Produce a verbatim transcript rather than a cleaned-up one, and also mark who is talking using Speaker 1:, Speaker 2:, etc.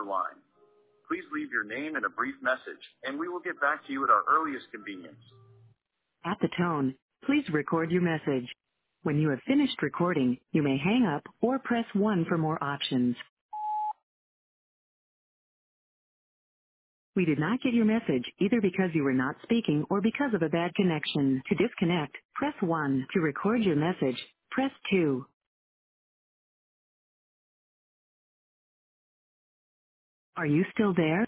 Speaker 1: other line. Please leave your name and a brief message, and we will get back to you at our earliest convenience.
Speaker 2: At the tone, please record your message. When you have finished recording, you may hang up or press one for more options. We did not get your message either because you were not speaking or because of a bad connection. To disconnect, press one. To record your message, press two. Are you still there?